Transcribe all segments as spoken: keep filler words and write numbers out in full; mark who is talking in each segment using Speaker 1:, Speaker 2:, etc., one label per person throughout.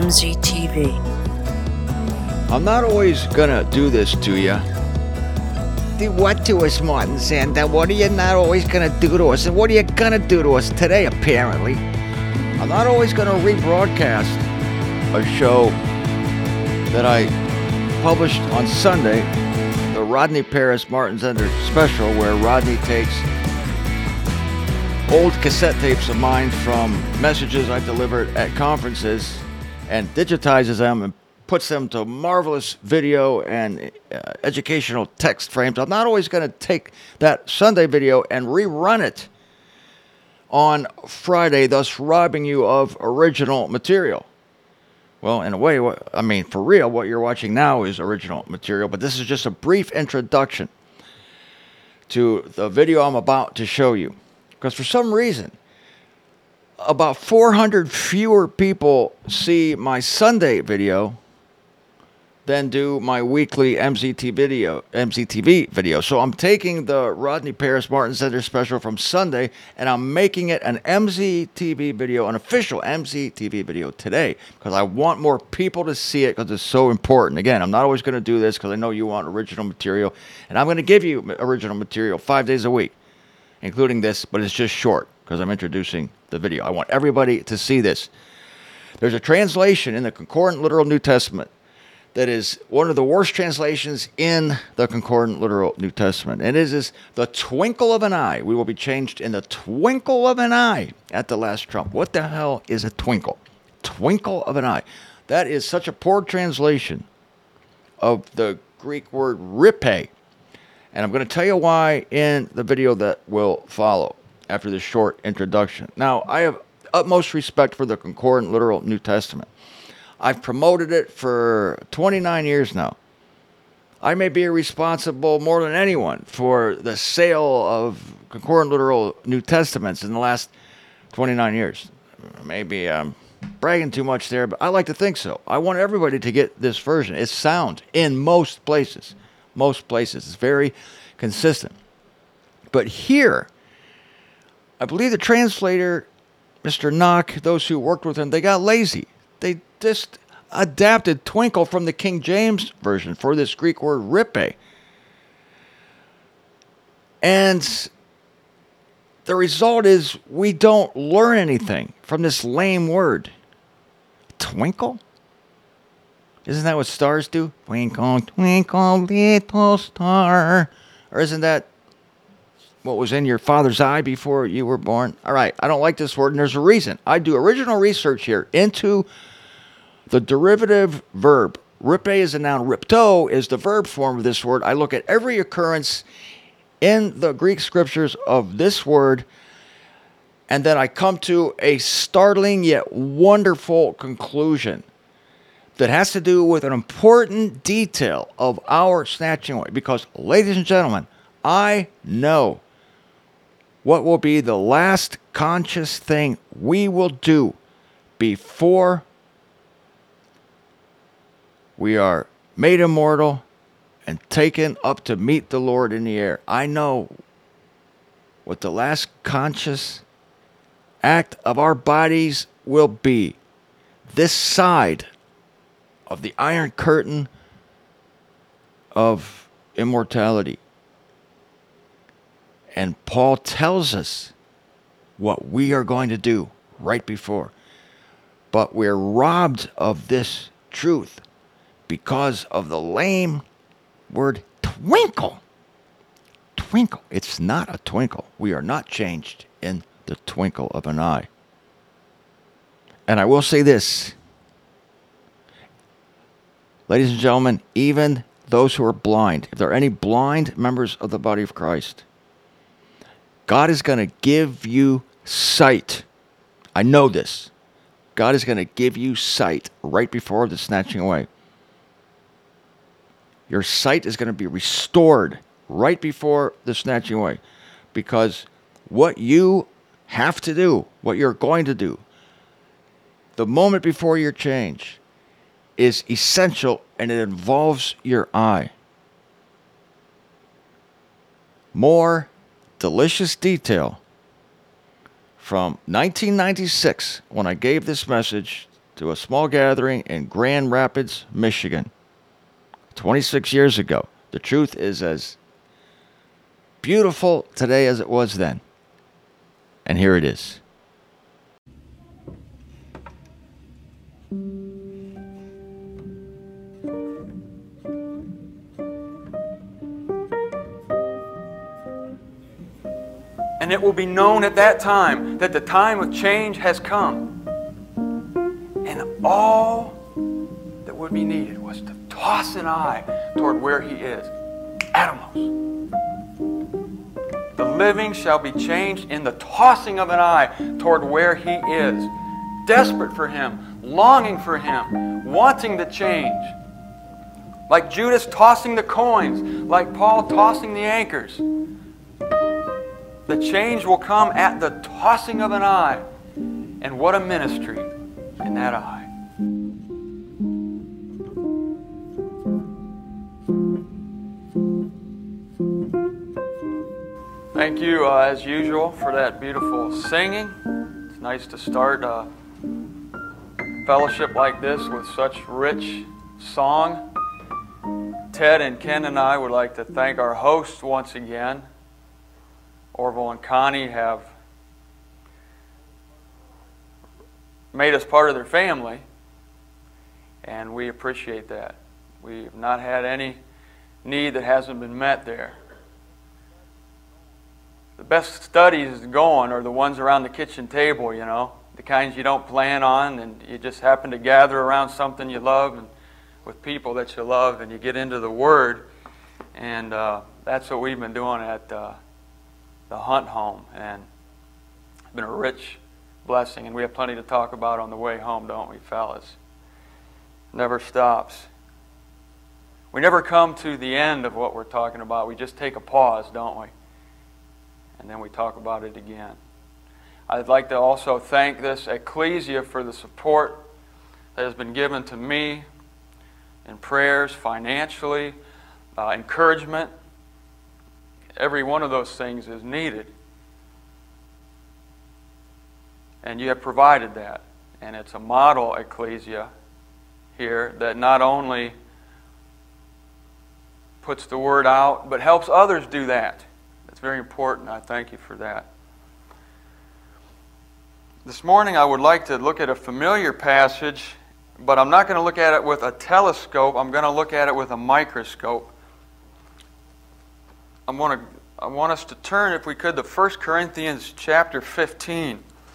Speaker 1: M Z T V.
Speaker 2: I'm not always gonna do this to you.
Speaker 3: Do what to us, Martin Zander? What are you not always gonna do to us? And what are you gonna do to us today, apparently?
Speaker 2: I'm not always gonna rebroadcast a show that I published on Sunday, the Rodney Paris Martin Zander special, where Rodney takes old cassette tapes of mine from messages I delivered at conferences and digitizes them and puts them to marvelous video and uh, educational text frames. I'm not always going to take that Sunday video and rerun it on Friday, thus robbing you of original material. Well, in a way, what, I mean, for real, what you're watching now is original material, but this is just a brief introduction to the video I'm about to show you. Because for some reason, about four hundred fewer people see my Sunday video than do my weekly M Z T video, M Z T V video. So I'm taking the Rodney Paris Martin Zander special from Sunday, and I'm making it an M Z T V video, an official M Z T V video today, because I want more people to see it, because it's so important. Again, I'm not always going to do this, because I know you want original material, and I'm going to give you original material five days a week, including this, but it's just short, because I'm introducing the video. I want everybody to see this. There's a translation in the Concordant Literal New Testament that is one of the worst translations in the Concordant Literal New Testament. And it is the twinkle of an eye. We will be changed in the twinkle of an eye at the last trump. What the hell is a twinkle? Twinkle of an eye. That is such a poor translation of the Greek word ripe. And I'm going to tell you why in the video that will follow after this short introduction. Now, I have utmost respect for the Concordant Literal New Testament. I've promoted it for twenty-nine years now. I may be responsible more than anyone for the sale of Concordant Literal New Testaments in the last twenty-nine years. Maybe I'm bragging too much there, but I like to think so. I want everybody to get this version. It's sound in most places. Most places. It's very consistent. But here, I believe the translator, Mister Knock, those who worked with him, they got lazy. They just adapted twinkle from the King James Version for this Greek word ripe. And the result is we don't learn anything from this lame word. Twinkle? Isn't that what stars do? Twinkle, twinkle, little star. Or isn't that what was in your father's eye before you were born? All right, I don't like this word, and there's a reason. I do original research here into the derivative verb. Ripe is a noun. Ripto is the verb form of this word. I look at every occurrence in the Greek scriptures of this word, and then I come to a startling yet wonderful conclusion that has to do with an important detail of our snatching away. Because, ladies and gentlemen, I know what will be the last conscious thing we will do before we are made immortal and taken up to meet the Lord in the air. I know what the last conscious act of our bodies will be. This side of the Iron Curtain of immortality. And Paul tells us what we are going to do right before. But we're robbed of this truth because of the lame word twinkle. Twinkle. It's not a twinkle. We are not changed in the twinkle of an eye. And I will say this. Ladies and gentlemen, even those who are blind, if there are any blind members of the body of Christ, God is going to give you sight. I know this. God is going to give you sight right before the snatching away. Your sight is going to be restored right before the snatching away. Because what you have to do, what you're going to do, the moment before your change, is essential, and it involves your eye. More delicious detail from nineteen ninety-six, when I gave this message to a small gathering in Grand Rapids, Michigan, twenty-six years ago. The truth is as beautiful today as it was then. And here it is.
Speaker 1: And it will be known at that time that the time of change has come. And all that would be needed was to toss an eye toward where He is. Atomos. The living shall be changed in the tossing of an eye toward where He is. Desperate for Him, longing for Him, wanting the change. Like Judas tossing the coins, like Paul tossing the anchors. The change will come at the tossing of an eye. And what a ministry in that eye. Thank you, uh, as usual, for that beautiful singing. It's nice to start a fellowship like this with such rich song. Ted and Ken and I would like to thank our hosts once again. Orville and Connie have made us part of their family, and we appreciate that. We've not had any need that hasn't been met there. The best studies going are the ones around the kitchen table, you know, the kinds you don't plan on, and you just happen to gather around something you love and with people that you love, and you get into the Word, and uh, that's what we've been doing at uh, the Hunt home, and it's been a rich blessing, and we have plenty to talk about on the way home, don't we, fellas? Never stops. We never come to the end of what we're talking about. We just take a pause, don't we? And then we talk about it again. I'd like to also thank this ecclesia for the support that has been given to me in prayers, financially, uh, encouragement. Every one of those things is needed. And you have provided that. And it's a model ecclesia here that not only puts the word out, but helps others do that. That's very important. I thank you for that. This morning I would like to look at a familiar passage, but I'm not going to look at it with a telescope. I'm going to look at it with a microscope. I want to, I want us to turn, if we could, to First Corinthians chapter fifteen.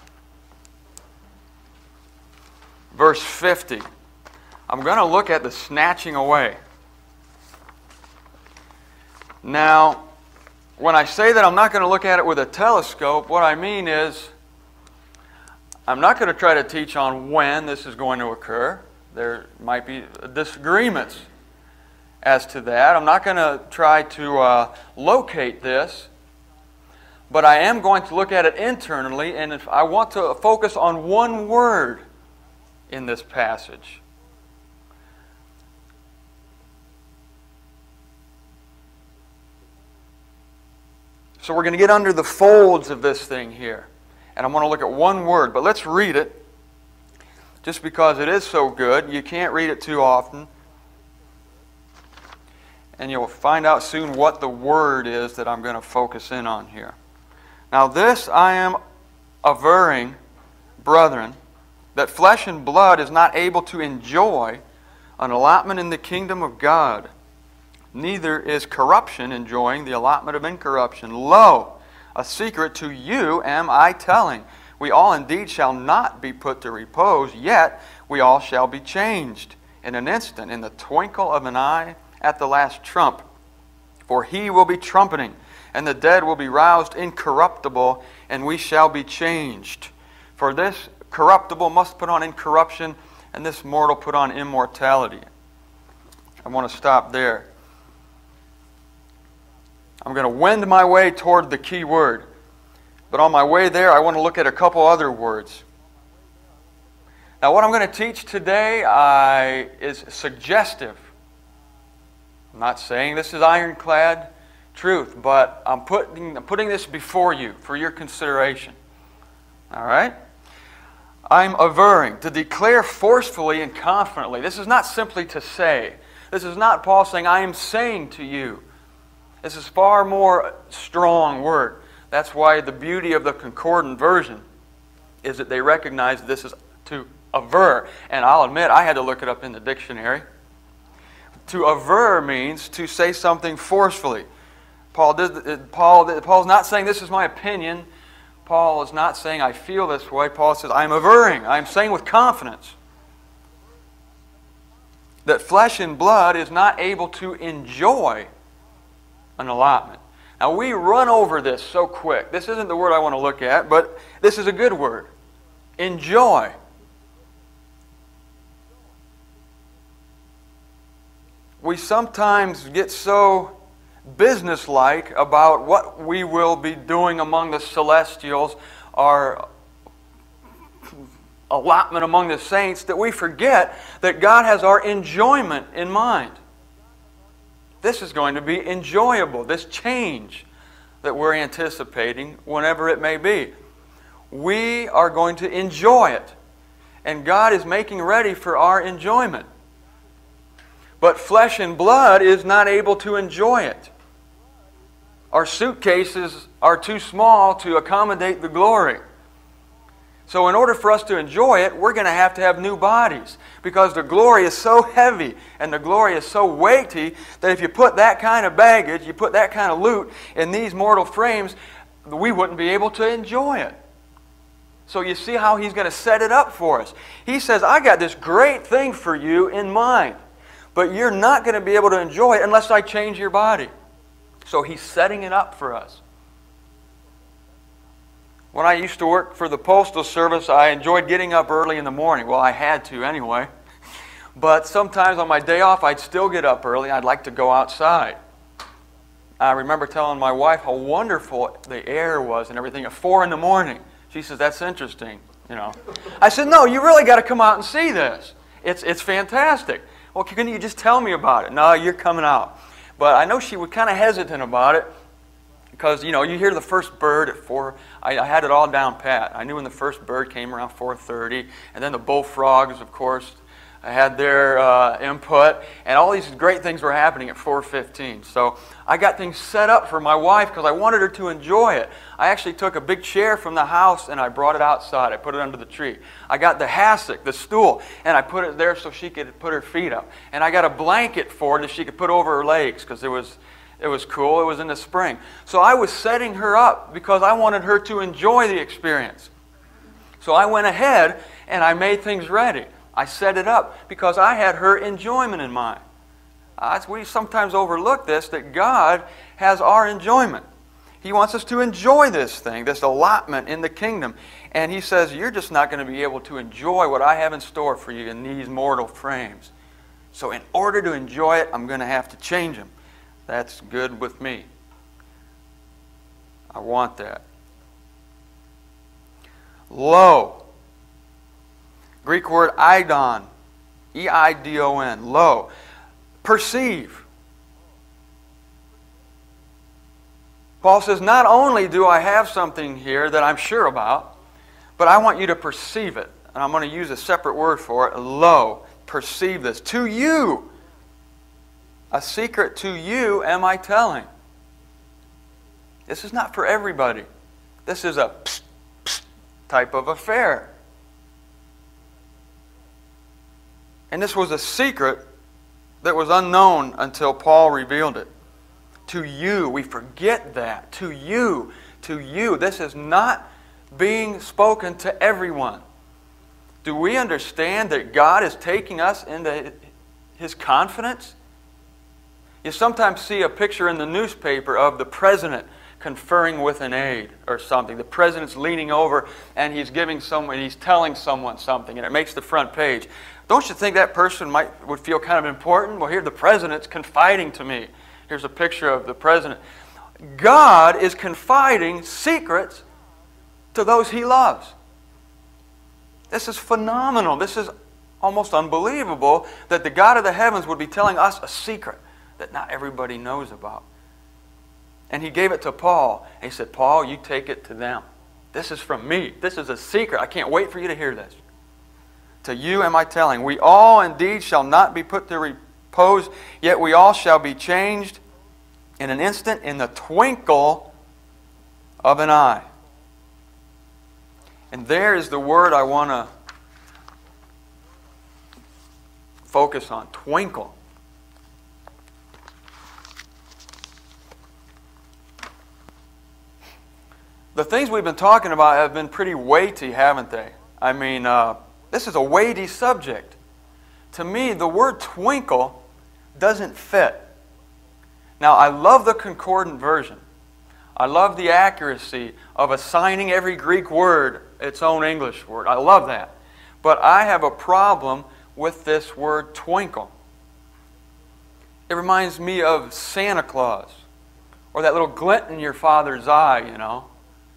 Speaker 1: Verse fifty. I'm going to look at the snatching away. Now, when I say that I'm not going to look at it with a telescope, what I mean is I'm not going to try to teach on when this is going to occur. There might be disagreements as to that. I'm not going to try to uh, locate this, but I am going to look at it internally, and if I want to focus on one word in this passage. So we're going to get under the folds of this thing here, and I'm going to look at one word, but let's read it. Just because it is so good, you can't read it too often. And you'll find out soon what the word is that I'm going to focus in on here. Now this I am averring, brethren, that flesh and blood is not able to enjoy an allotment in the kingdom of God. Neither is corruption enjoying the allotment of incorruption. Lo, a secret to you am I telling. We all indeed shall not be put to repose, yet we all shall be changed in an instant, in the twinkle of an eye, at the last trump. For he will be trumpeting, and the dead will be roused incorruptible, and we shall be changed. For this corruptible must put on incorruption, and this mortal put on immortality. I want to stop there. I'm going to wend my way toward the key word. But on my way there, I want to look at a couple other words. Now, what I'm going to teach today I, is suggestive. I'm not saying this is ironclad truth, but I'm putting, I'm putting this before you for your consideration. All right? I'm averring, to declare forcefully and confidently. This is not simply to say. This is not Paul saying, I am saying to you. This is far more strong word. That's why the beauty of the concordant version is that they recognize this is to aver. And I'll admit, I had to look it up in the dictionary. To aver means to say something forcefully. Paul did, Paul, Paul's not saying this is my opinion. Paul is not saying I feel this way. Paul says I'm averring. I'm saying with confidence that flesh and blood is not able to enjoy an allotment. Now we run over this so quick. This isn't the word I want to look at, but this is a good word. Enjoy. We sometimes get so businesslike about what we will be doing among the celestials, our allotment among the saints, that we forget that God has our enjoyment in mind. This is going to be enjoyable, this change that we're anticipating, whenever it may be. We are going to enjoy it, and God is making ready for our enjoyment. But flesh and blood is not able to enjoy it. Our suitcases are too small to accommodate the glory. So in order for us to enjoy it, we're going to have to have new bodies, because the glory is so heavy and the glory is so weighty that if you put that kind of baggage, you put that kind of loot in these mortal frames, we wouldn't be able to enjoy it. So you see how He's going to set it up for us. He says, I got this great thing for you in mind, but you're not going to be able to enjoy it unless I change your body. So He's setting it up for us. When I used to work for the Postal Service, I enjoyed getting up early in the morning. Well, I had to anyway. But sometimes on my day off, I'd still get up early. I'd like to go outside. I remember telling my wife how wonderful the air was and everything at four in the morning. She says, that's interesting, you know. I said, no, you really got to come out and see this. It's, it's fantastic. Well, can you just tell me about it? No, you're coming out. But I know she was kind of hesitant about it because, you know, you hear the first bird at four. I, I had it all down pat. I knew when the first bird came around four thirty. And then the bullfrogs, of course, I had their uh, input. And all these great things were happening at four fifteen. So I got things set up for my wife because I wanted her to enjoy it. I actually took a big chair from the house and I brought it outside. I put it under the tree. I got the hassock, the stool, and I put it there so she could put her feet up. And I got a blanket for her that she could put over her legs because it was, it was cool. It was in the spring. So I was setting her up because I wanted her to enjoy the experience. So I went ahead and I made things ready. I set it up because I had her enjoyment in mind. Uh, we sometimes overlook this, that God has our enjoyment. He wants us to enjoy this thing, this allotment in the kingdom. And He says, you're just not going to be able to enjoy what I have in store for you in these mortal frames. So in order to enjoy it, I'm going to have to change them. That's good with me. I want that. Lo. Greek word eidon. E I D O N. Lo. Perceive. Paul says, not only do I have something here that I'm sure about, but I want you to perceive it. And I'm going to use a separate word for it. Lo. Perceive this. To you. A secret to you am I telling. This is not for everybody. This is a psst, psst type of affair. And this was a secret that was unknown until Paul revealed it. To you, we forget that. To you, to you. This is not being spoken to everyone. Do we understand that God is taking us into His confidence? You sometimes see a picture in the newspaper of the president conferring with an aide or something. The president's leaning over and he's giving someone, he's telling someone something, and it makes the front page. Don't you think that person might would feel kind of important? Well, here the president's confiding to me. Here's a picture of the president. God is confiding secrets to those He loves. This is phenomenal. This is almost unbelievable that the God of the heavens would be telling us a secret that not everybody knows about. And He gave it to Paul. And He said, Paul, you take it to them. This is from me. This is a secret. I can't wait for you to hear this. To you am I telling, we all indeed shall not be put to repose, yet we all shall be changed in an instant, in the twinkle of an eye. And there is the word I want to focus on, twinkle. The things we've been talking about have been pretty weighty, haven't they? I mean, uh, this is a weighty subject. To me, the word twinkle doesn't fit. Now, I love the concordant version. I love the accuracy of assigning every Greek word its own English word. I love that. But I have a problem with this word twinkle. It reminds me of Santa Claus, or that little glint in your father's eye, you know.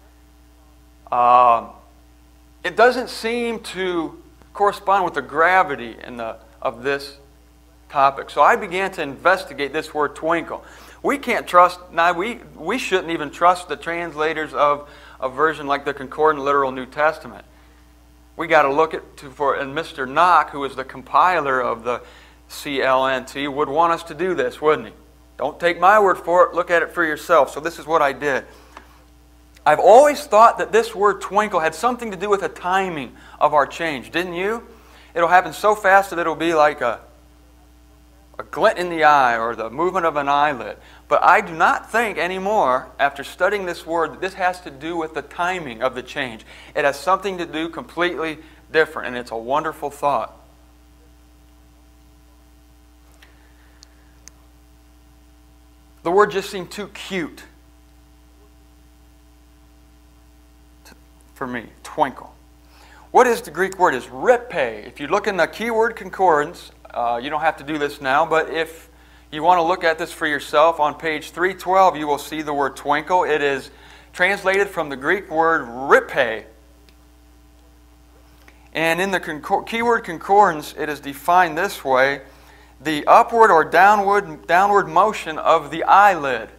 Speaker 1: Um, it doesn't seem to correspond with the gravity in the, of this topic. So I began to investigate this word twinkle. We can't trust, now we, we shouldn't even trust the translators of a version like the Concordant Literal New Testament. We got to look at, to, for, and Mister Knock, who is the compiler of the C L N T, would want us to do this, wouldn't he? Don't take my word for it, look at it for yourself. So this is what I did. I've always thought that this word twinkle had something to do with the timing of our change, didn't you? It'll happen so fast that it'll be like a, a glint in the eye or the movement of an eyelid. But I do not think anymore, after studying this word, that this has to do with the timing of the change. It has something to do completely different, and it's a wonderful thought. The word just seemed too cute for me, twinkle. What is the Greek word? Is ripe. If you look in the keyword concordance, uh, you don't have to do this now, but if you want to look at this for yourself, on page three twelve you will see the word twinkle. It is translated from the Greek word ripe. And in the concor- keyword concordance, it is defined this way: the upward or downward, downward motion of the eyelid.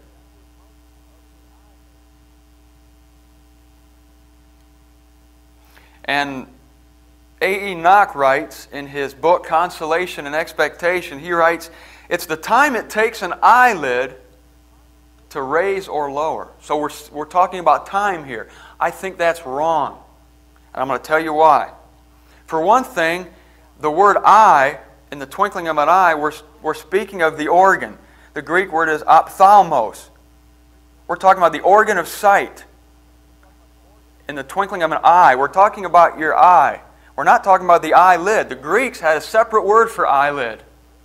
Speaker 1: And A E Knock writes in his book Consolation and Expectation, he writes, it's the time it takes an eyelid to raise or lower. So we're, we're talking about time here. I think that's wrong. And I'm going to tell you why. For one thing, the word eye, in the twinkling of an eye, we're, we're speaking of the organ. The Greek word is ophthalmos. We're talking about the organ of sight. In the twinkling of an eye, we're talking about your eye. We're not talking about the eyelid. The Greeks had a separate word for eyelid.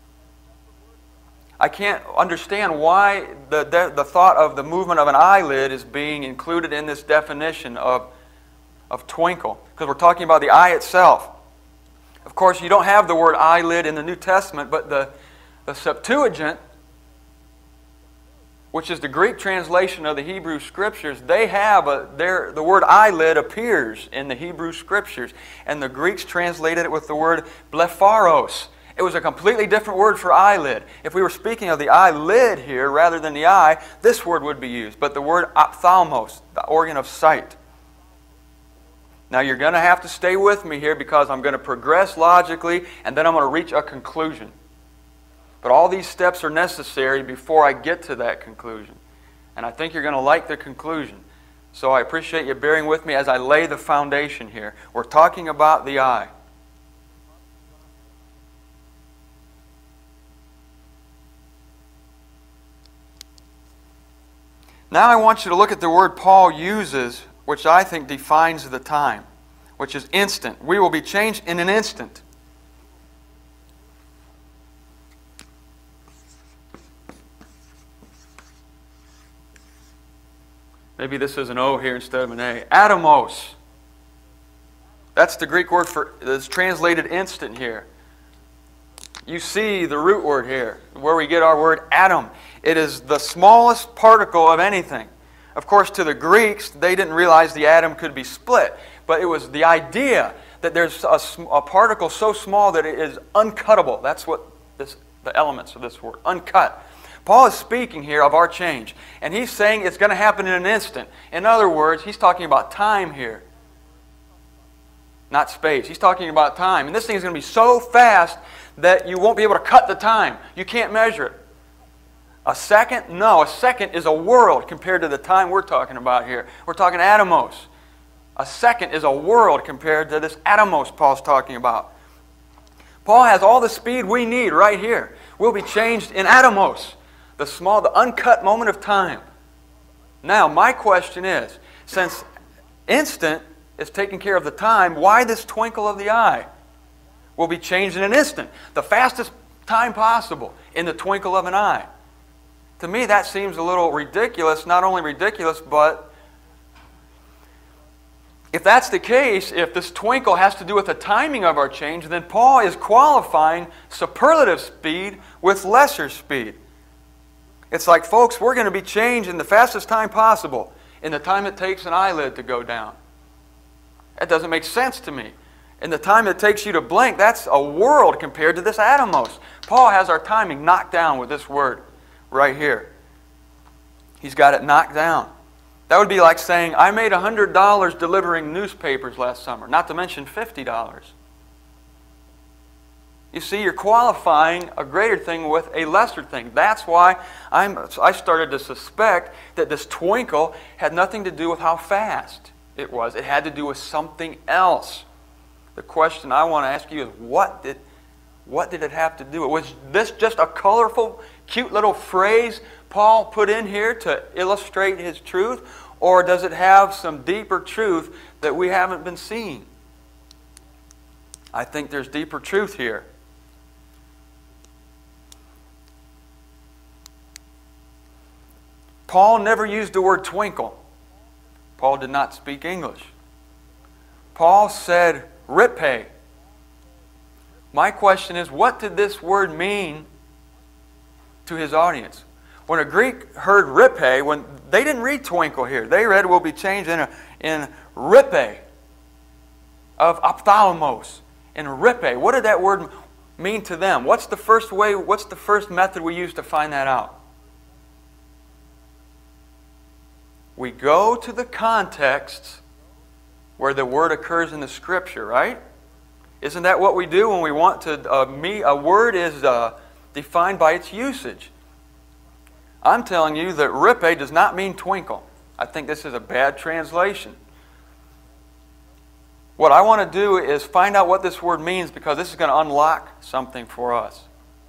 Speaker 1: I can't understand why the, the, the thought of the movement of an eyelid is being included in this definition of, of twinkle, because we're talking about the eye itself. Of course, you don't have the word eyelid in the New Testament, but the, the Septuagint, which is the Greek translation of the Hebrew Scriptures, they have a, their, the word eyelid appears in the Hebrew Scriptures, and the Greeks translated it with the word blepharos. It was a completely different word for eyelid. If we were speaking of the eyelid here rather than the eye, this word would be used, but the word ophthalmos, the organ of sight. Now you're going to have to stay with me here because I'm going to progress logically, and then I'm going to reach a conclusion. But all these steps are necessary before I get to that conclusion. And I think you're going to like the conclusion. So I appreciate you bearing with me as I lay the foundation here. We're talking about the eye. Now I want you to look at the word Paul uses, which I think defines the time, which is instant. We will be changed in an instant. Maybe this is an O here instead of an A. Atomos. That's the Greek word for, that's translated instant here. You see the root word here, where we get our word atom. It is the smallest particle of anything. Of course, to the Greeks, they didn't realize the atom could be split. But it was the idea that there's a, a particle so small that it is uncuttable. That's what this, the elements of this word, uncut. Paul is speaking here of our change. And he's saying it's going to happen in an instant. In other words, he's talking about time here. Not space. He's talking about time. And this thing is going to be so fast that you won't be able to cut the time. You can't measure it. A second? No, a second is a world compared to the time we're talking about here. We're talking atomos. A second is a world compared to this atomos Paul's talking about. Paul has all the speed we need right here. We'll be changed in atomos, the small, the uncut moment of time. Now, my question is, since instant is taking care of the time, why this twinkle of the eye? We'll be changed in an instant, the fastest time possible, in the twinkle of an eye. To me, that seems a little ridiculous. Not only ridiculous, but if that's the case, if this twinkle has to do with the timing of our change, then Paul is qualifying superlative speed with lesser speed. It's like, folks, we're going to be changed in the fastest time possible, in the time it takes an eyelid to go down. That doesn't make sense to me. In the time it takes you to blink, that's a world compared to this atomos. Paul has our timing knocked down with this word right here. He's got it knocked down. That would be like saying, I made one hundred dollars delivering newspapers last summer, not to mention fifty dollars. You see, you're qualifying a greater thing with a lesser thing. That's why I'm, I started to suspect that this twinkle had nothing to do with how fast it was. It had to do with something else. The question I want to ask you is, what did, what did it have to do? Was this just a colorful, cute little phrase Paul put in here to illustrate his truth? Or does it have some deeper truth that we haven't been seeing? I think there's deeper truth here. Paul never used the word twinkle. Paul did not speak English. Paul said ripe. My question is, what did this word mean to his audience? When a Greek heard ripe, when they didn't read twinkle here, they read will be changed in a, in ripe of ophthalmos. In ripe, what did that word mean to them? What's the first way? What's the first method we use to find that out? We go to the contexts where the word occurs in the Scripture, right? Isn't that what we do when we want to? Uh, me, a word is uh, defined by its usage. I'm telling you that ripe does not mean twinkle. I think this is a bad translation. What I want to do is find out what this word means, because this is going to unlock something for us.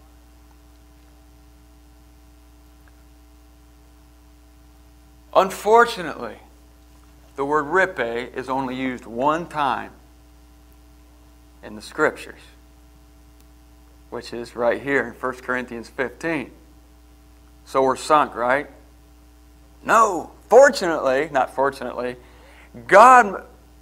Speaker 1: Unfortunately, the word ripe is only used one time in the Scriptures, which is right here in First Corinthians fifteen. So we're sunk, right? No. Fortunately, not fortunately, God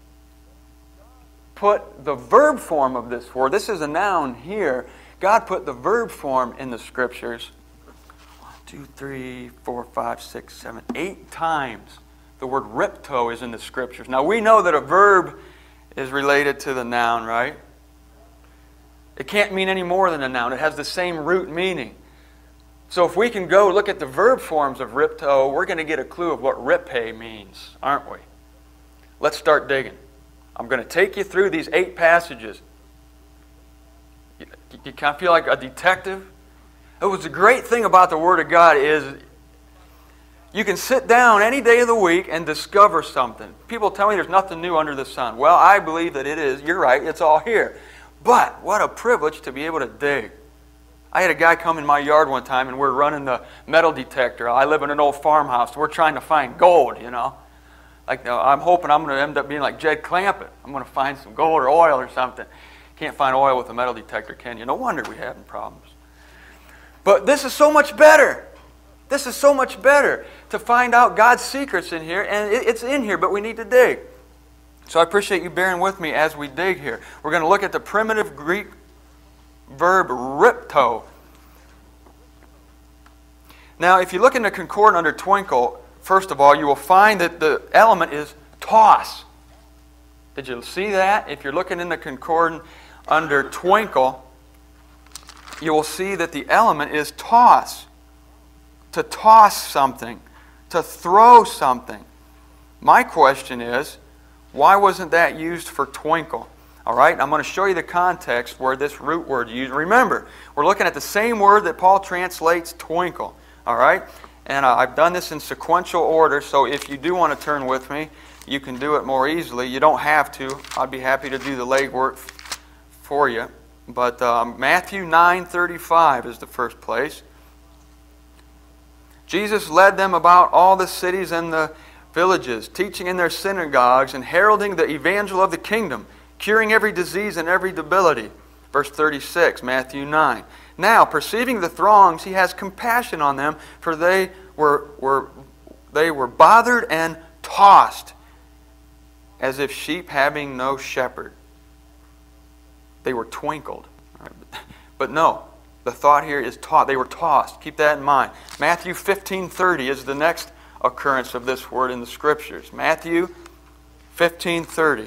Speaker 1: put the verb form of this word. This is a noun here. God put the verb form in the Scriptures. One, two, three, four, five, six, seven, eight times. The word ripto is in the Scriptures. Now we know that a verb is related to the noun, right? It can't mean any more than a noun. It has the same root meaning. So if we can go look at the verb forms of ripto, we're going to get a clue of what ripe means, aren't we? Let's start digging. I'm going to take you through these eight passages. You, you kind of feel like a detective? It was the great thing about the Word of God is you can sit down any day of the week and discover something. People tell me there's nothing new under the sun. Well, I believe that it is. You're right. It's all here. But what a privilege to be able to dig. I had a guy come in my yard one time, and we're running the metal detector. I live in an old farmhouse. We're trying to find gold, you know. Like, I'm hoping I'm going to end up being like Jed Clampett. I'm going to find some gold or oil or something. Can't find oil with a metal detector, can you? No wonder we're having problems. But this is so much better. This is so much better to find out God's secrets in here, and it's in here, but we need to dig. So I appreciate you bearing with me as we dig here. We're going to look at the primitive Greek verb ripto. Now, if you look in the concordance under twinkle, first of all, you will find that the element is toss. Did you see that? If you're looking in the concordance under twinkle, you will see that the element is toss. to toss something, to throw something. My question is, why wasn't that used for twinkle? All right, I'm going to show you the context where this root word is used. Remember, we're looking at the same word that Paul translates twinkle. All right, and uh, I've done this in sequential order, so if you do want to turn with me, you can do it more easily. You don't have to. I'd be happy to do the legwork for you. But um, Matthew nine thirty-five is the first place. Jesus led them about all the cities and the villages, teaching in their synagogues and heralding the evangel of the kingdom, curing every disease and every debility. Verse thirty-six, Matthew nine. Now, perceiving the throngs, he has compassion on them, for they were, were, they were bothered and tossed, as if sheep having no shepherd. They were twinkled. But no, the thought here is taught. They were tossed. Keep that in mind. Matthew fifteen thirty is the next occurrence of this word in the Scriptures. Matthew fifteen thirty.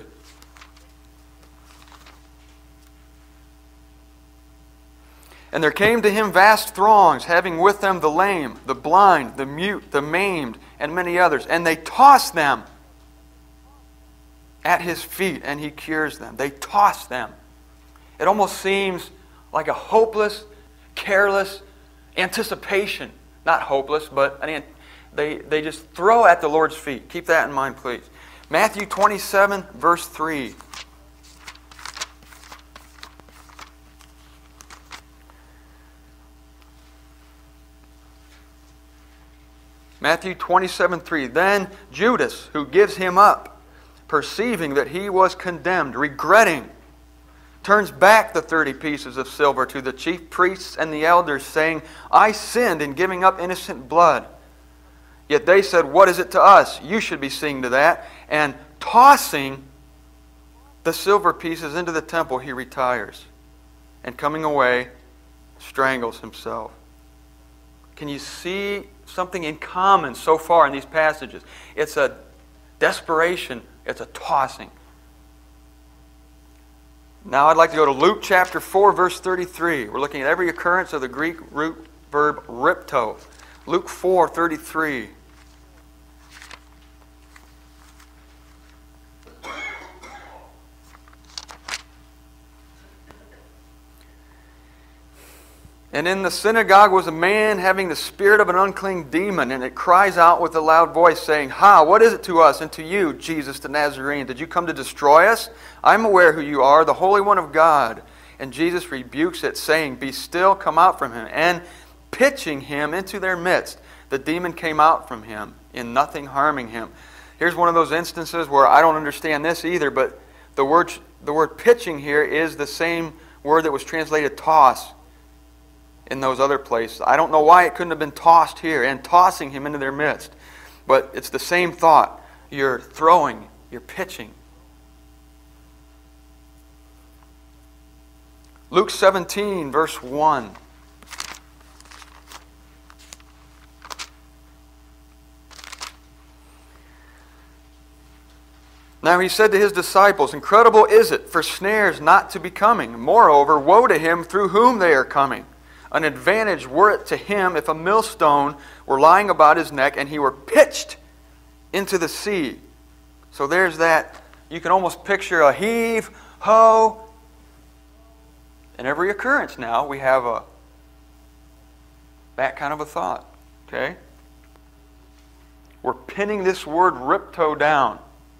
Speaker 1: And there came to him vast throngs, having with them the lame, the blind, the mute, the maimed, and many others. And they toss them at his feet, and he cures them. They toss them. It almost seems like a hopeless, careless anticipation. Not hopeless, but an, they, they just throw at the Lord's feet. Keep that in mind, please. Matthew twenty-seven, verse three. Matthew twenty-seven three. Then Judas, who gives him up, perceiving that he was condemned, regretting, turns back the thirty pieces of silver to the chief priests and the elders, saying, I sinned in giving up innocent blood. Yet they said, what is it to us? You should be seeing to that. And tossing the silver pieces into the temple, he retires. And coming away, strangles himself. Can you see something in common so far in these passages? It's a desperation. It's a tossing. Now I'd like to go to Luke chapter four, verse thirty-three. We're looking at every occurrence of the Greek root verb ripto. Luke four thirty-three. And in the synagogue was a man having the spirit of an unclean demon, and it cries out with a loud voice, saying, Ha, what is it to us and to you, Jesus the Nazarene? Did you come to destroy us? I'm aware who you are, the Holy One of God. And Jesus rebukes it, saying, Be still, come out from him. And pitching him into their midst, the demon came out from him, in nothing harming him. Here's one of those instances where I don't understand this either, but the word, the word pitching here is the same word that was translated toss in those other places. I don't know why it couldn't have been tossed here, and tossing him into their midst. But it's the same thought. You're throwing, you're pitching. Luke seventeen, verse one. Now he said to his disciples, Incredible is it for snares not to be coming. Moreover, woe to him through whom they are coming. An advantage were it to him if a millstone were lying about his neck and he were pitched into the sea. So there's that. You can almost picture a heave, ho. In every occurrence now, we have a that kind of a thought. Okay? We're pinning this word ripto down.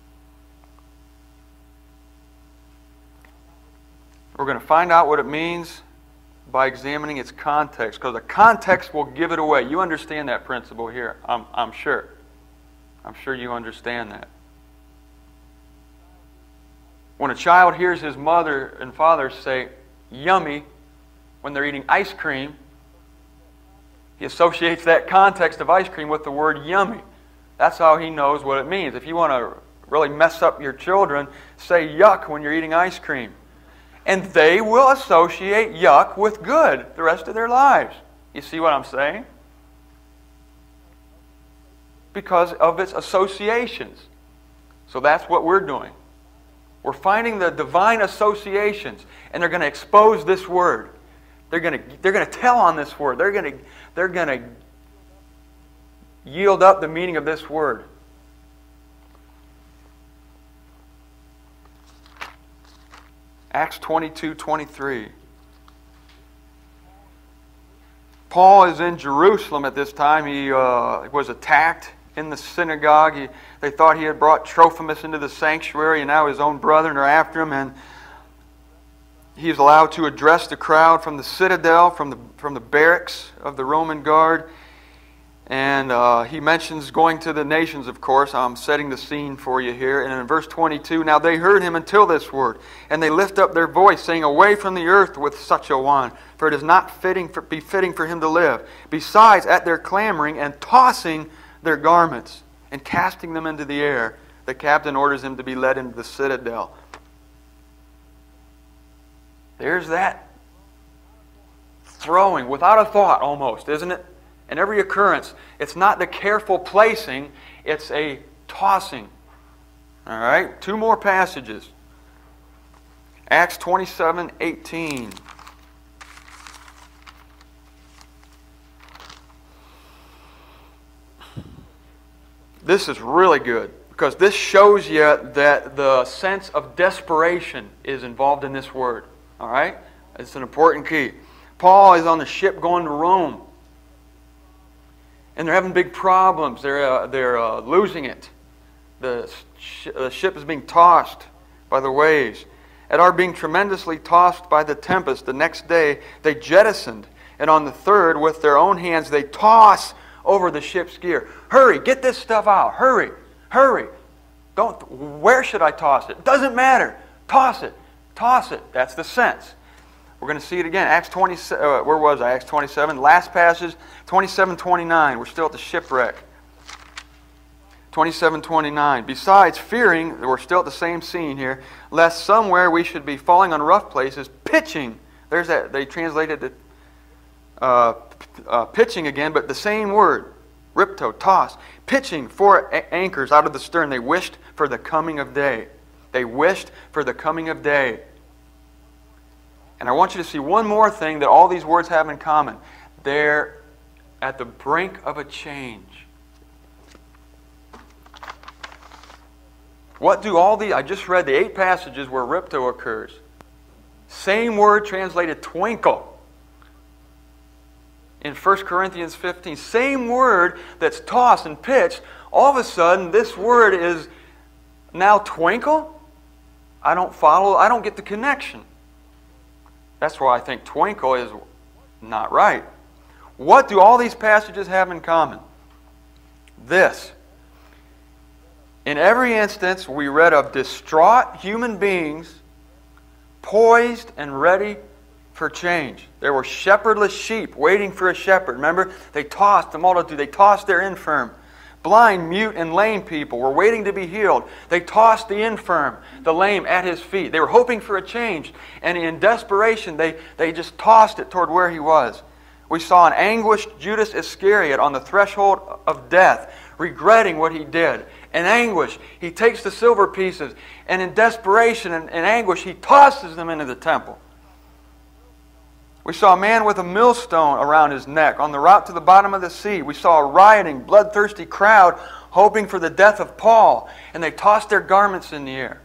Speaker 1: We're going to find out what it means by examining its context, because the context will give it away. You understand that principle here, I'm, I'm sure. I'm sure you understand that. When a child hears his mother and father say, yummy, when they're eating ice cream, he associates that context of ice cream with the word yummy. That's how he knows what it means. If you want to really mess up your children, say yuck when you're eating ice cream. And they will associate yuck with good the rest of their lives. You see what I'm saying? Because of its associations. So that's what we're doing. We're finding the divine associations, and they're going to expose this word. They're going to they're going to tell on this word. They're going to they're going to yield up the meaning of this word. Acts twenty-two twenty-three. Paul is in Jerusalem at this time. He uh, was attacked in the synagogue. He, they thought he had brought Trophimus into the sanctuary, and now his own brethren are after him. And he's allowed to address the crowd from the citadel, from the from the barracks of the Roman guard. And uh, he mentions going to the nations, of course. I'm setting the scene for you here. And in verse twenty-two, now they heard him until this word, and they lift up their voice, saying, away from the earth with such a one, for it is not fitting for, befitting for him to live. Besides, at their clamoring and tossing their garments and casting them into the air, the captain orders him to be led into the citadel. There's that throwing without a thought almost, isn't it? In every occurrence, it's not the careful placing, it's a tossing. All right, two more passages. Acts twenty-seven eighteen. This is really good because this shows you that the sense of desperation is involved in this word. All right? It's an important key. Paul is on the ship going to Rome. And they're having big problems. They're, uh, they're uh, losing it. The, sh- the ship is being tossed by the waves. At our being tremendously tossed by the tempest, the next day they jettisoned. And on the third, with their own hands, they toss over the ship's gear. Hurry, get this stuff out. Hurry, hurry. Don't. Where should I toss it? Doesn't matter. Toss it. Toss it. That's the sense. We're going to see it again. Acts twenty. Uh, where was I? Acts twenty-seven. Last passage, twenty-seven twenty-nine. We're still at the shipwreck. twenty-seven twenty-nine. Besides fearing, we're still at the same scene here, lest somewhere we should be falling on rough places, pitching. There's that. They translated it uh, uh, pitching again, but the same word, ripto, toss. Pitching four a- anchors out of the stern. They wished for the coming of day. They wished for the coming of day. And I want you to see one more thing that all these words have in common. They're at the brink of a change. What do all the, I just read the eight passages where ripto occurs. Same word translated twinkle. In First Corinthians fifteen, same word that's tossed and pitched. All of a sudden, this word is now twinkle? I don't follow, I don't get the connection. That's why I think twinkle is not right. What do all these passages have in common? This. In every instance, we read of distraught human beings poised and ready for change. There were shepherdless sheep waiting for a shepherd. Remember, they tossed the multitude. They tossed their infirm. Blind, mute, and lame people were waiting to be healed. They tossed the infirm, the lame, at His feet. They were hoping for a change. And in desperation, they, they just tossed it toward where He was. We saw an anguished Judas Iscariot on the threshold of death, regretting what he did. In anguish, he takes the silver pieces, and in desperation and in anguish, he tosses them into the temple. We saw a man with a millstone around his neck on the route to the bottom of the sea. We saw a rioting, bloodthirsty crowd hoping for the death of Paul, and they tossed their garments in the air.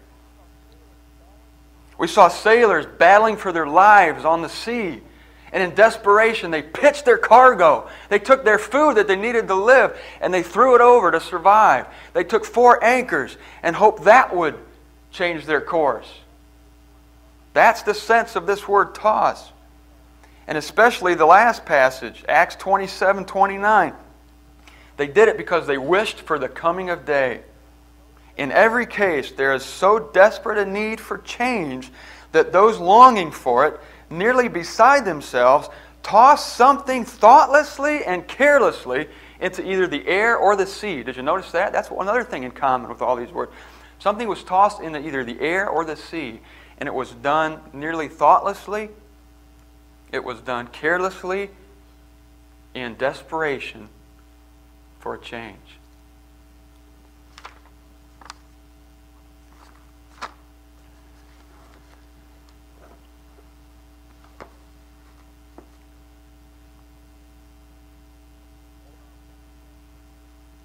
Speaker 1: We saw sailors battling for their lives on the sea, and in desperation they pitched their cargo. They took their food that they needed to live, and they threw it over to survive. They took four anchors and hoped that would change their course. That's the sense of this word toss. And especially the last passage, Acts twenty-seven twenty-nine. They did it because they wished for the coming of day. In every case, there is so desperate a need for change that those longing for it, nearly beside themselves, toss something thoughtlessly and carelessly into either the air or the sea. Did you notice that? That's another thing in common with all these words. Something was tossed into either the air or the sea, and it was done nearly thoughtlessly. It was done carelessly, in desperation for a change.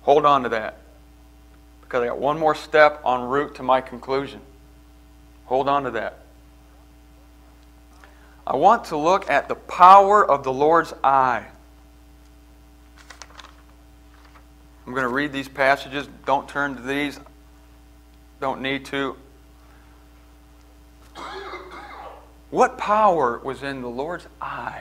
Speaker 1: Hold on to that, because I got one more step en route to my conclusion. Hold on to that. I want to look at the power of the Lord's eye. I'm going to read these passages. Don't turn to these. Don't need to. What power was in the Lord's eye?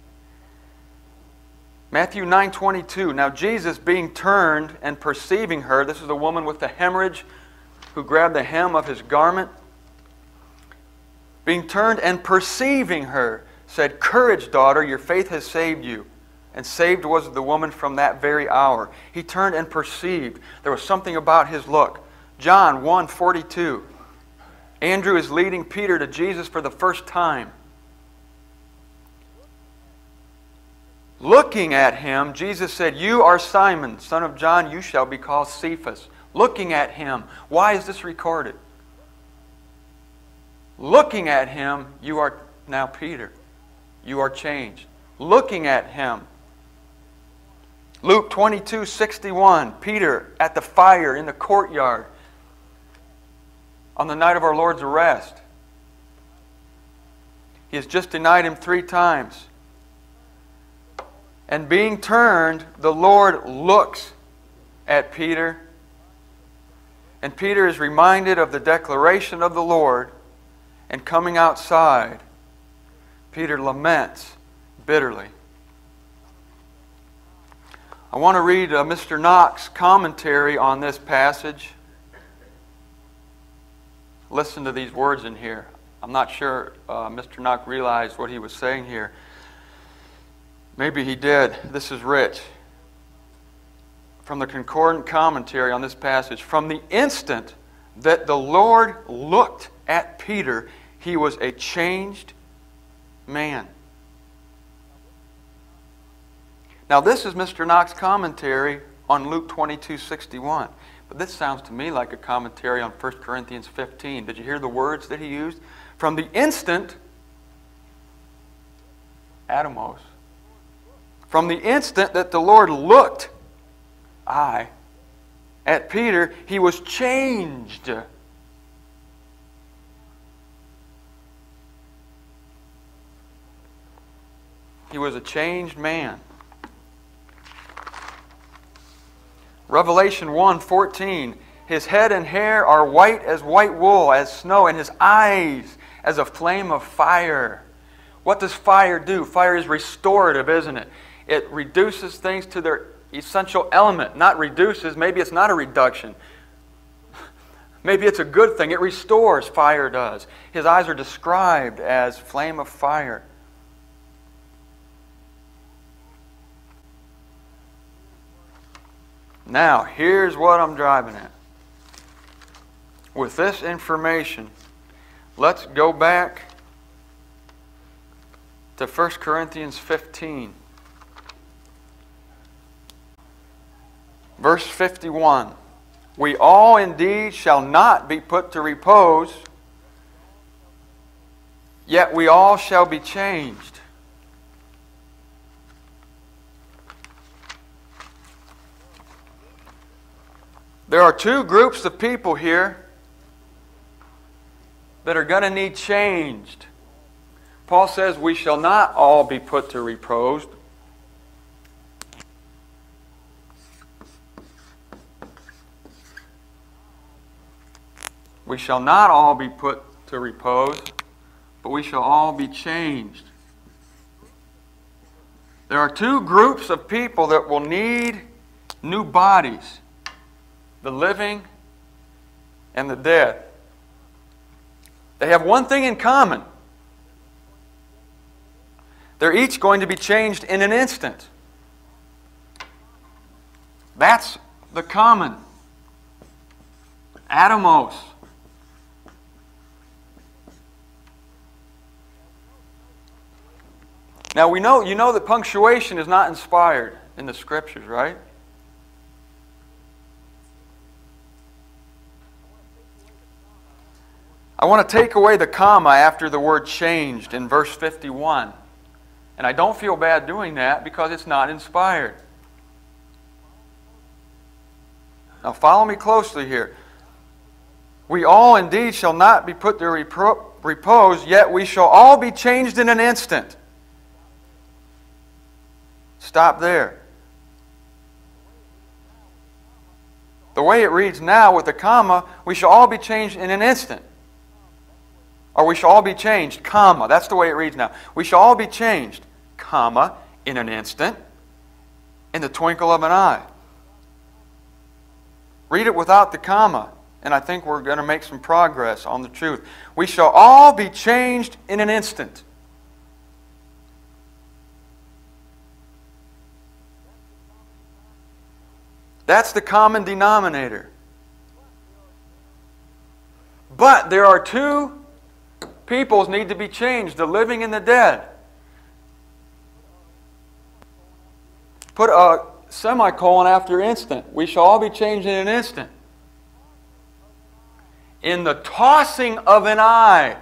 Speaker 1: Matthew nine twenty-two. Now Jesus, being turned and perceiving her, this is the woman with the hemorrhage who grabbed the hem of his garment. Being turned and perceiving her, said, "Courage, daughter, your faith has saved you." And saved was the woman from that very hour. He turned and perceived. There was something about his look. John one forty-two. Andrew is leading Peter to Jesus for the first time. Looking at him, Jesus said, "You are Simon, son of John. You shall be called Cephas." Looking at him. Why is this recorded? Looking at him, you are now Peter. You are changed. Looking at him. Luke twenty-two sixty-one. Peter at the fire in the courtyard on the night of our Lord's arrest. He has just denied him three times. And being turned, the Lord looks at Peter. And Peter is reminded of the declaration of the Lord. And coming outside, Peter laments bitterly. I want to read uh, Mister Knox's commentary on this passage. Listen to these words in here. I'm not sure uh, Mister Knox realized what he was saying here. Maybe he did. This is rich. From the concordant commentary on this passage. From the instant that the Lord looked at Peter, he was a changed man. Now this is Mister Knox's commentary on Luke twenty-two sixty-one. But this sounds to me like a commentary on First Corinthians fifteen. Did you hear the words that he used? From the instant, Atomos. From the instant that the Lord looked, I, at Peter, he was changed. He was a changed man. Revelation one fourteen. His head and hair are white as white wool, as snow, and his eyes as a flame of fire. What does fire do? Fire is restorative, isn't it? It reduces things to their essential element. Not reduces, maybe it's not a reduction. Maybe it's a good thing. It restores, fire does. His eyes are described as flame of fire. Now, here's what I'm driving at. With this information, let's go back to First Corinthians fifteen. Verse fifty-one. We all indeed shall not be put to repose, yet we all shall be changed. There are two groups of people here that are going to need changed. Paul says we shall not all be put to repose. We shall not all be put to repose, but we shall all be changed. There are two groups of people that will need new bodies. The living and the dead. They have one thing in common. They're each going to be changed in an instant. That's the common. Atomos. Now we know, you know that punctuation is not inspired in the Scriptures, right? I want to take away the comma after the word changed in verse fifty-one. And I don't feel bad doing that because it's not inspired. Now follow me closely here. We all indeed shall not be put to repro- repose, yet we shall all be changed in an instant. Stop there. The way it reads now with the comma, we shall all be changed in an instant. Or we shall all be changed, comma. That's the way it reads now. We shall all be changed, comma, in an instant, in the twinkle of an eye. Read it without the comma, and I think we're going to make some progress on the truth. We shall all be changed in an instant. That's the common denominator. But there are two peoples need to be changed, the living and the dead. Put a semicolon after instant. We shall all be changed in an instant. In the tossing of an eye.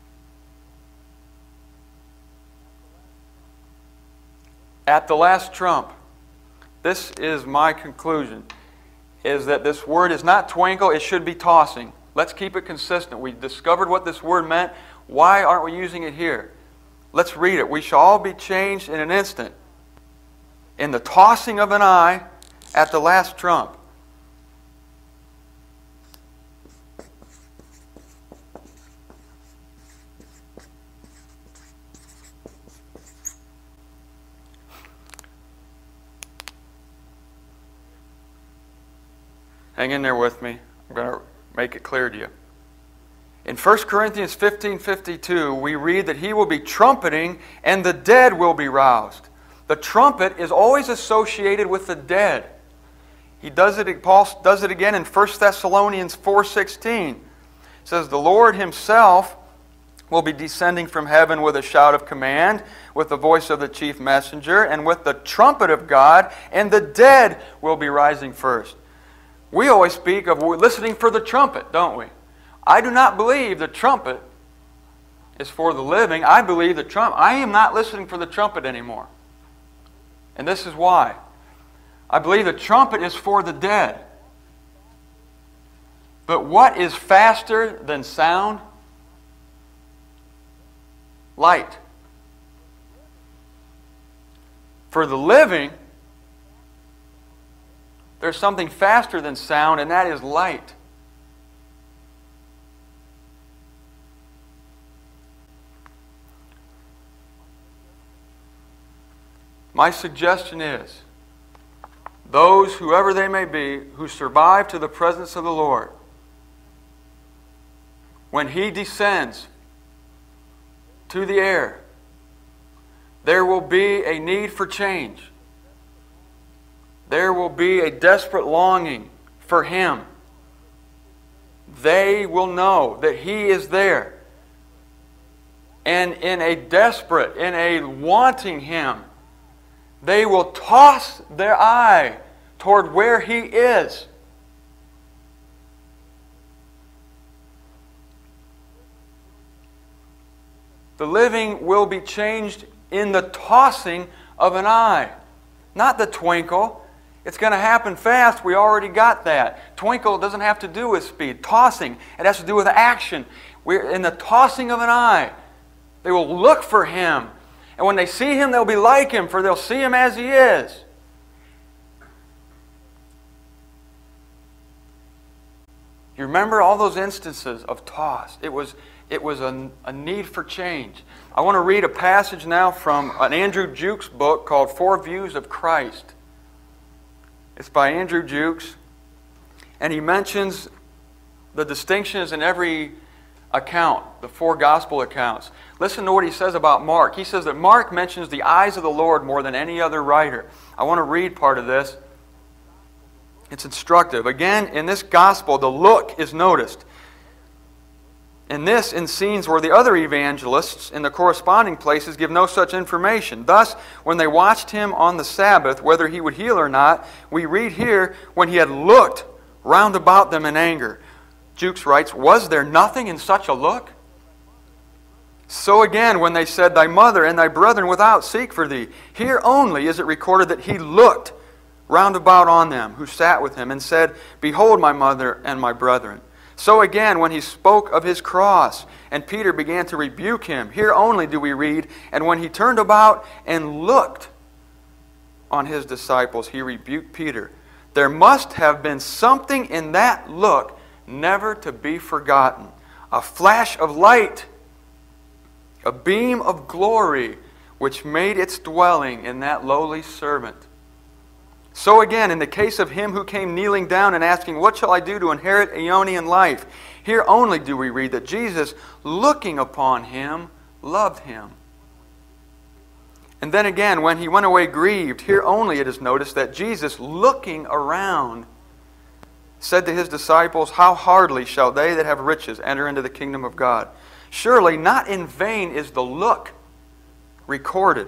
Speaker 1: At the last trump. This is my conclusion, is that this word is not twinkle, it should be tossing. Let's keep it consistent. We discovered what this word meant. Why aren't we using it here? Let's read it. We shall all be changed in an instant. In the tossing of an eye at the last trump. Hang in there with me. I'm going to make it clear to you. In First Corinthians fifteen fifty-two, we read that he will be trumpeting and the dead will be roused. The trumpet is always associated with the dead. He does it, Paul does it again in First Thessalonians four sixteen. It says, the Lord himself will be descending from heaven with a shout of command, with the voice of the chief messenger, and with the trumpet of God, and the dead will be rising first. We always speak of listening for the trumpet, don't we? I do not believe the trumpet is for the living. I believe the trumpet. I am not listening for the trumpet anymore. And this is why. I believe the trumpet is for the dead. But what is faster than sound? Light. For the living, there's something faster than sound, and that is light. My suggestion is, those, whoever they may be, who survive to the presence of the Lord, when He descends to the air, there will be a need for change. There will be a desperate longing for Him. They will know that He is there. And in a desperate, in a wanting Him, they will toss their eye toward where He is. The living will be changed in the tossing of an eye, not the twinkle. It's going to happen fast. We already got that. Twinkle doesn't have to do with speed. Tossing, it has to do with action. We're in the tossing of an eye. They will look for Him. And when they see Him, they'll be like Him, for they'll see Him as He is. You remember all those instances of toss. It was, it was a, a need for change. I want to read a passage now from an Andrew Jukes book called Four Views of Christ. It's by Andrew Jukes. And he mentions the distinctions in every account, the four gospel accounts. Listen to what he says about Mark. He says that Mark mentions the eyes of the Lord more than any other writer. I want to read part of this. It's instructive. Again, in this gospel, the look is noticed. In this, in scenes where the other evangelists in the corresponding places give no such information. Thus, when they watched Him on the Sabbath, whether He would heal or not, we read here, when He had looked round about them in anger. Jukes writes, was there nothing in such a look? So again, when they said, thy mother and thy brethren without seek for thee, here only is it recorded that He looked round about on them who sat with him, and said, Behold my mother and my brethren. So again, when he spoke of his cross, and Peter began to rebuke him, here only do we read, and when he turned about and looked on his disciples, he rebuked Peter. There must have been something in that look never to be forgotten. A flash of light, a beam of glory, which made its dwelling in that lowly servant. So again, in the case of him who came kneeling down and asking, What shall I do to inherit Aeonian life? Here only do we read that Jesus, looking upon him, loved him. And then again, when he went away grieved, here only it is noticed that Jesus, looking around, said to his disciples, How hardly shall they that have riches enter into the kingdom of God? Surely not in vain is the look recorded.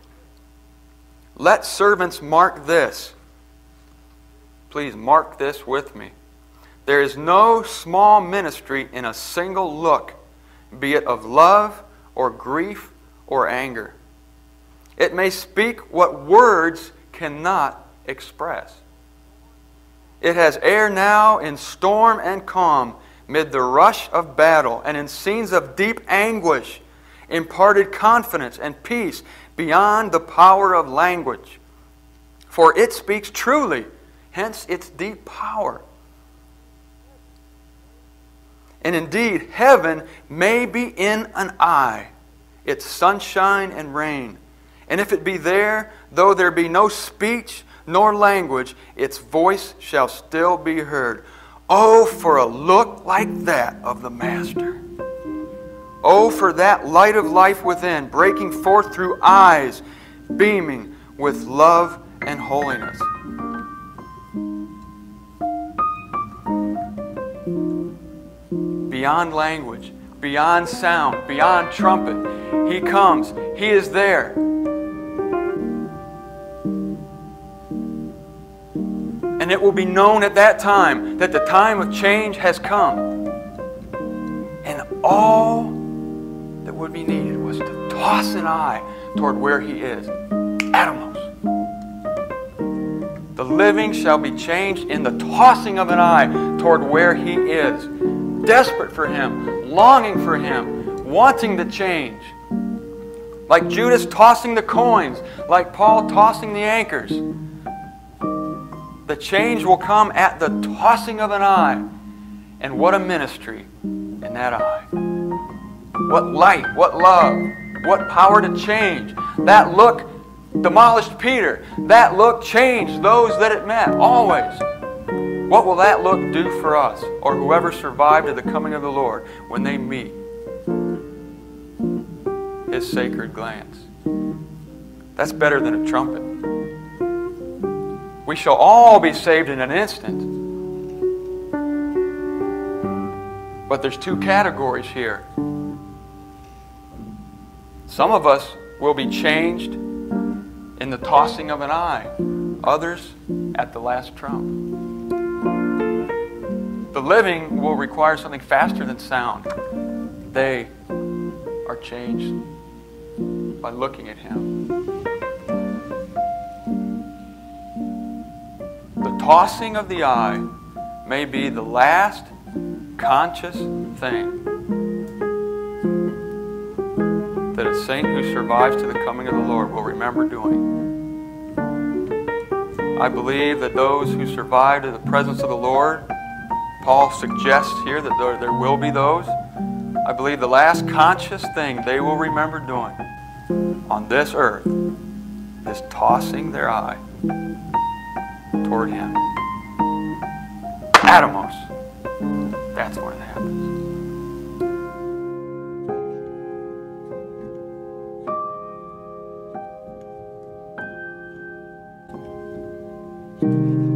Speaker 1: Let servants mark this. Please mark this with me. There is no small ministry in a single look, be it of love or grief or anger. It may speak what words cannot express. It has air now in storm and calm, mid the rush of battle, and in scenes of deep anguish, imparted confidence and peace beyond the power of language. For it speaks truly, hence its deep power. And indeed, heaven may be in an eye, its sunshine and rain. And if it be there, though there be no speech nor language, its voice shall still be heard. Oh, for a look like that of the Master. Oh, for that light of life within, breaking forth through eyes, beaming with love and holiness. Beyond language, beyond sound, beyond trumpet, He comes. He is there. And it will be known at that time that the time of change has come. And all that would be needed was to toss an eye toward where He is. Atomos. The living shall be changed in the tossing of an eye toward where He is. Desperate for Him, longing for Him, wanting to change. Like Judas tossing the coins, like Paul tossing the anchors. The change will come at the tossing of an eye. And what a ministry in that eye. What light, what love, what power to change. That look demolished Peter. That look changed those that it met, always. What will that look do for us, or whoever survived to the coming of the Lord, when they meet His sacred glance? That's better than a trumpet. We shall all be saved in an instant. But there's two categories here. Some of us will be changed in the tossing of an eye. Others at the last trump. The living will require something faster than sound. They are changed by looking at Him. The tossing of the eye may be the last conscious thing that a saint who survives to the coming of the Lord will remember doing. I believe that those who survive to the presence of the Lord, Paul suggests here that there, there will be those. I believe the last conscious thing they will remember doing on this earth is tossing their eye toward Him. Atomos. That's when it happens.